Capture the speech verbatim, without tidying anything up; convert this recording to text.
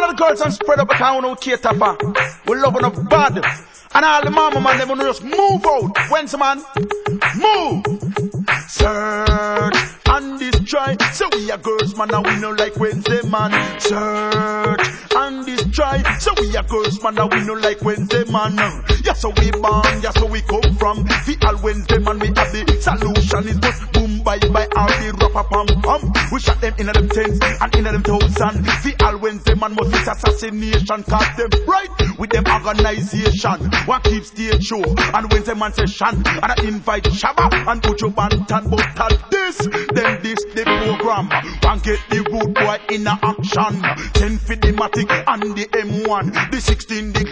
of the girls and spread up a town who cater for. We love enough bad. And all the mama man, them will just move out. When's the man? Move! Search and destroy. So we are girls, man, and we know like Wednesday, man. Search and destroy. So we are girls, man, and we know like Wednesday, man. Yes, so we born, yes, so we come from. The all Wednesday, man, we have the solution. Is just boom, bye, bye, all the rapper, pam, pam. We shot them in them tens and in them thousand. The all Wednesday, man, must be assassination. Cause them right with them organization. What keeps the show and Wednesday man session. And I invite Shabba and Ujo Bantan. But at this, then this the program. One get the root boy in a action. Ten for the Matic and the M one. The sixteen the